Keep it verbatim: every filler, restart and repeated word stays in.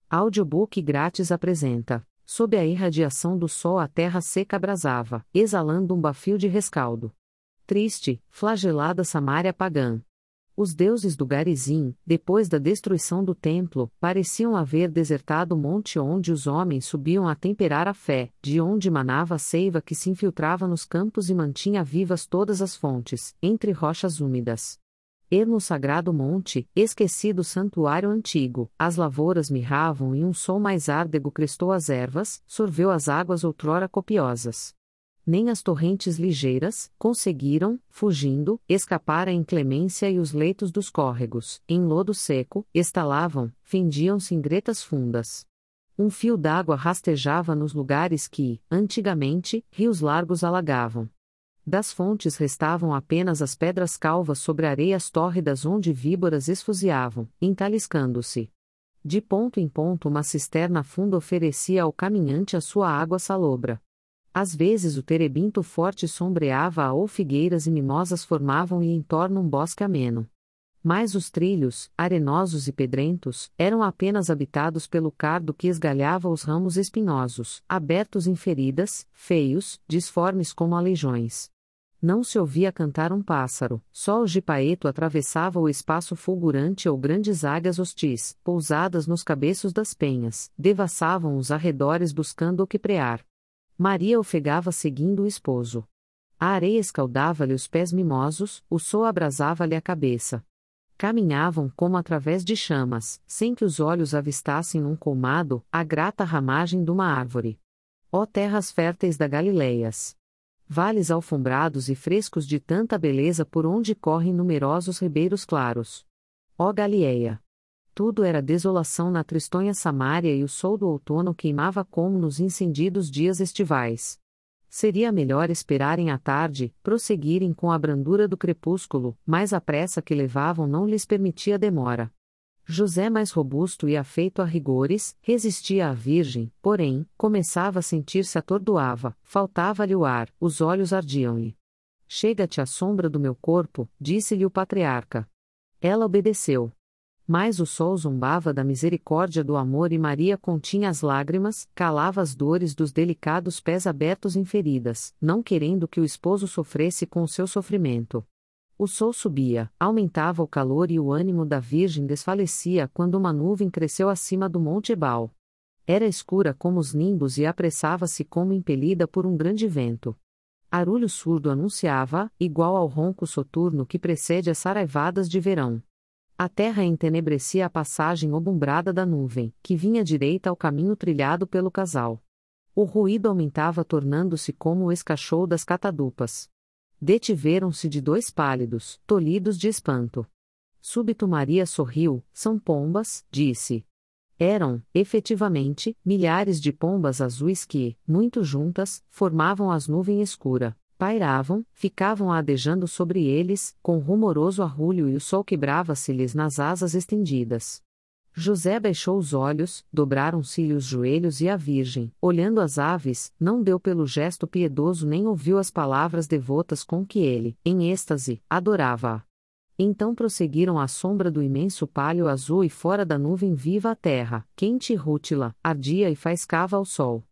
Audiobook grátis apresenta: sob a irradiação do sol a terra seca abrasava, exalando um bafio de rescaldo. Triste, flagelada Samária pagã. Os deuses do Garizim, depois da destruição do templo, pareciam haver desertado o monte onde os homens subiam a temperar a fé, de onde manava a seiva que se infiltrava nos campos e mantinha vivas todas as fontes, entre rochas úmidas. Ermo sagrado monte, esquecido santuário antigo, as lavouras mirravam e um sol mais árdego crestou as ervas, sorveu as águas outrora copiosas. Nem as torrentes ligeiras, conseguiram, fugindo, escapar à inclemência e os leitos dos córregos, em lodo seco, estalavam, fendiam-se em gretas fundas. Um fio d'água rastejava nos lugares que, antigamente, rios largos alagavam. Das fontes restavam apenas as pedras calvas sobre areias tórridas onde víboras esfuziavam, entaliscando-se. De ponto em ponto uma cisterna funda oferecia ao caminhante a sua água salobra. Às vezes o terebinto forte sombreava-a ou figueiras e mimosas formavam-lhe em torno um bosque ameno. Mas os trilhos, arenosos e pedrentos, eram apenas habitados pelo cardo que esgalhava os ramos espinhosos, abertos em feridas, feios, disformes como aleijões. Não se ouvia cantar um pássaro, só o jipaeto atravessava o espaço fulgurante ou grandes águias hostis, pousadas nos cabeços das penhas, devassavam os arredores buscando o que prear. Maria ofegava seguindo o esposo. A areia escaldava-lhe os pés mimosos, o sol abrasava-lhe a cabeça. Caminhavam como através de chamas, sem que os olhos avistassem num colmado, a grata ramagem de uma árvore. Ó terras férteis da Galileias! Vales alfombrados e frescos de tanta beleza por onde correm numerosos ribeiros claros. Ó Galileia! Tudo era desolação na tristonha Samária e o sol do outono queimava como nos incendidos dias estivais. Seria melhor esperarem à tarde, prosseguirem com a brandura do crepúsculo, mas a pressa que levavam não lhes permitia demora. José, mais robusto e afeito a rigores, resistia à Virgem, porém, começava a sentir-se atordoava, faltava-lhe o ar, os olhos ardiam-lhe. Chega-te à sombra do meu corpo, disse-lhe o patriarca. Ela obedeceu. Mas o sol zombava da misericórdia do amor e Maria continha as lágrimas, calava as dores dos delicados pés abertos em feridas, não querendo que o esposo sofresse com o seu sofrimento. O sol subia, aumentava o calor e o ânimo da Virgem desfalecia quando uma nuvem cresceu acima do monte Ebal. Era escura como os nimbos e apressava-se como impelida por um grande vento. Arulho surdo anunciava, igual ao ronco soturno que precede as saraivadas de verão. A terra entenebrecia a passagem obumbrada da nuvem, que vinha direita ao caminho trilhado pelo casal. O ruído aumentava tornando-se como o escachou das catadupas. Detiveram-se de dois pálidos, tolhidos de espanto. Súbito Maria sorriu, são pombas, disse. Eram, efetivamente, milhares de pombas azuis que, muito juntas, formavam as nuvens escura. Pairavam, ficavam adejando sobre eles, com rumoroso arrulho e o sol quebrava-se-lhes nas asas estendidas. José baixou os olhos, dobraram-se-lhe os joelhos e a Virgem, olhando as aves, não deu pelo gesto piedoso nem ouviu as palavras devotas com que ele, em êxtase, adorava-a. Então prosseguiram à sombra do imenso pálio azul e fora da nuvem viva a terra, quente e rútila, ardia e faiscava ao sol.